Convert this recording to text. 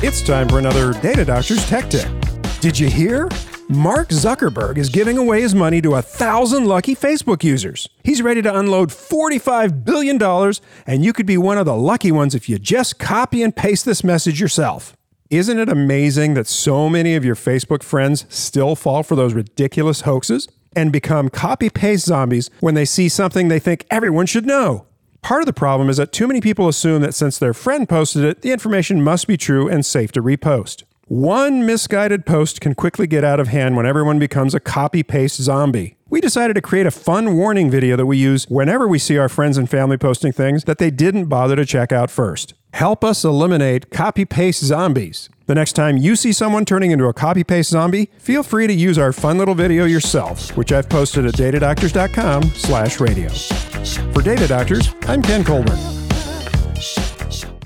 It's time for another Data Doctors Tech Tip. Did you hear? Mark Zuckerberg is giving away his money to 1,000 lucky Facebook users. He's ready to unload $45 billion, and you could be one of the lucky ones if you just copy and paste this message yourself. Isn't it amazing that so many of your Facebook friends still fall for those ridiculous hoaxes and become copy-paste zombies when they see something they think everyone should know? Part of the problem is that too many people assume that since their friend posted it, the information must be true and safe to repost. One misguided post can quickly get out of hand when everyone becomes a copy-paste zombie. We decided to create a fun warning video that we use whenever we see our friends and family posting things that they didn't bother to check out first. Help us eliminate copy-paste zombies. The next time you see someone turning into a copy-paste zombie, feel free to use our fun little video yourself, which I've posted at datadoctors.com/radio. For Data Doctors, I'm Ken Colburn.